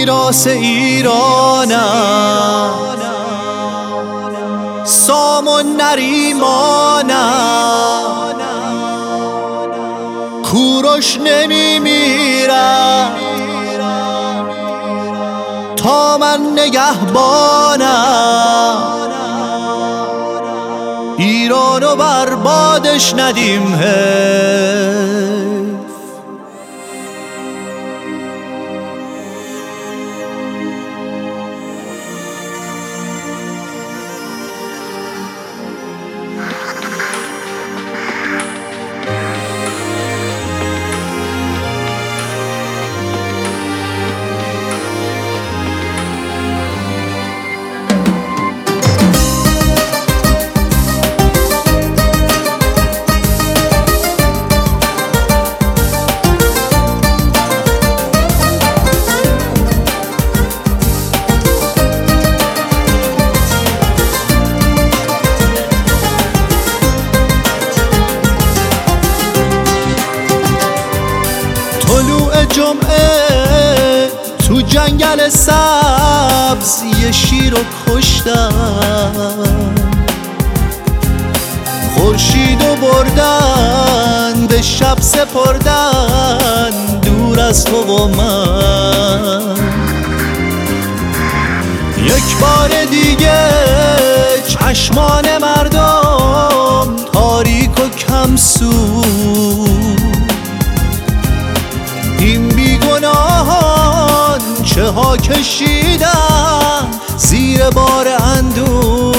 میراث ایرانم، سام و نریمانم، کوروش نمیمیرم تا من نگهبانم. ایرانو بربادش ندیم حیف. طلوع جمعه تو جنگل سبز یه شیر رو کشتن، خورشیدو بردن به شب سپردن دور از تو و من. یک بار دیگه چشمان مردم تاریک و کم سو، این بیگناهان چه ها کشیدن زیر بار اندوه.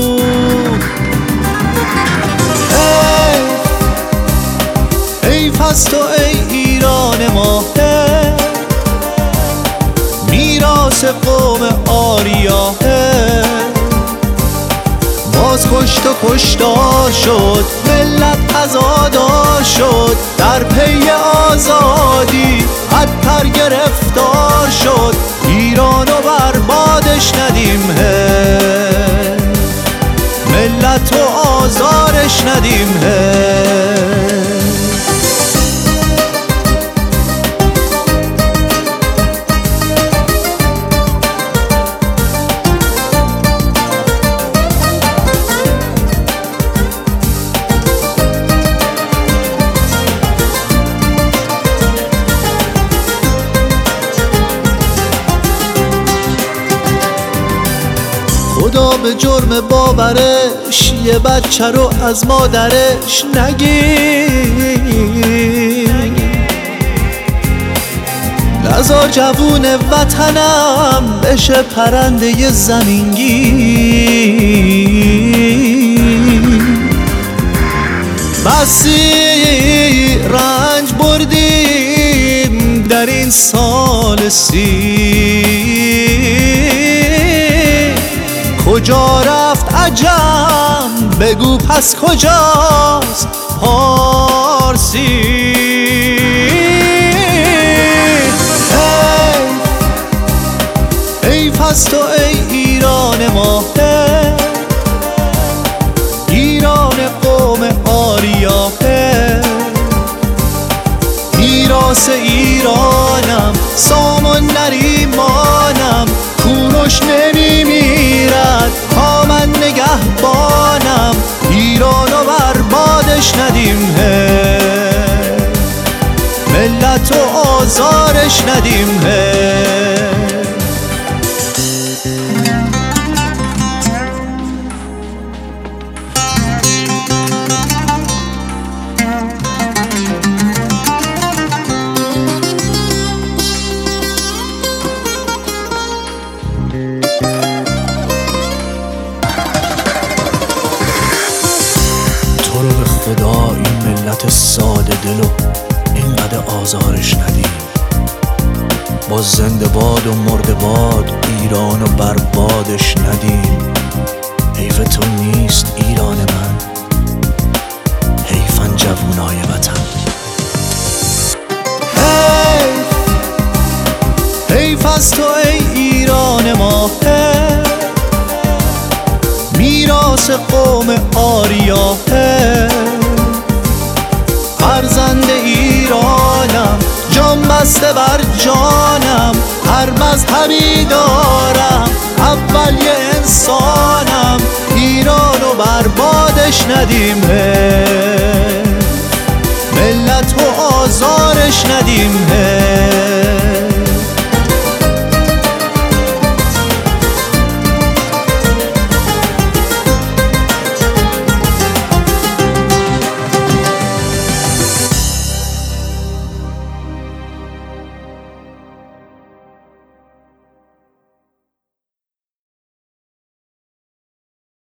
حیف از تو ای ایران ما، میراث قوم آریا. باز کشت و کشتار شد، ملت عزادار شد، در پی آزادی عطر گرفتار شد. ایرانو بربادش ندیم حیف، ملتو آزارش ندیم حیف. خدا به جرم باورش یه بچه رو از مادرش نگیر. نذار جوون وطنم بشه پرنده زمینگیر. بسی رنج بردیم در این سال کجا رفت عجم؟ بگو پس کجاست پارسی؟ حیف از تو ای ایران ما، ایران قوم آریا. میراث ایرانم، سام و نریمانم، کوروش نمیمیرد تا من نگهبانم. ایرانو بربادش ندیم حیف، ملتو آزارش ندیم حیف. تو رو به خدا این ملت ساده دلو اینقدر آزارش ندیم. با زنده باد و مرده باد ایرانو بربادش ندیم. حیف تو نیست ایران من، حیفن جوونای وطن. حیف از تو ای ایران ما، میراث قوم آریا. فرزند ایرانم، جان بسته بر جانم، هر مذهبی دارم، اول یه انسانم، ایران و بربادش ندیم، ملت و آزارش ندیم.